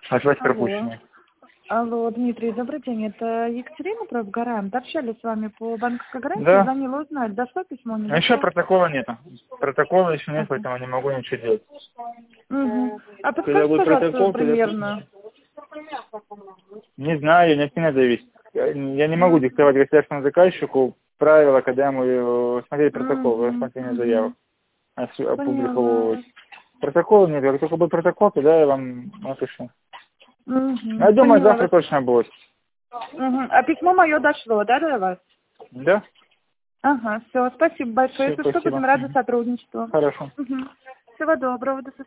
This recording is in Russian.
Назвать Алло. пропущенные. Алло, Дмитрий, добрый день. Это Екатерина Профгарант. Общались с вами по банковской гарантии. Да. Звонила узнать, дошло письмо, не А еще дошло? протокола нету. Протокола еще нет, Ага. поэтому не могу ничего делать. Угу. А Когда подскажите, будет пожалуйста, протокол, тогда примерно. не знаю, не от меня зависит. Я не могу Мгм. диктовать государственному заказчику правила, когда ему смотреть протокол, Мгм. рассмотрение заявок, Мгм. опубликовывать. Поняла. Протокола нет, как только будет протокол, тогда я вам напишу. Я Угу. думаю, Поняла завтра вас. точно будет. Угу. А письмо мое дошло, да, до вас? Да? Ага, все, спасибо большое. Все, Если что, спасибо. будем рады сотрудничеству. Хорошо. Угу. Всего доброго, до свидания.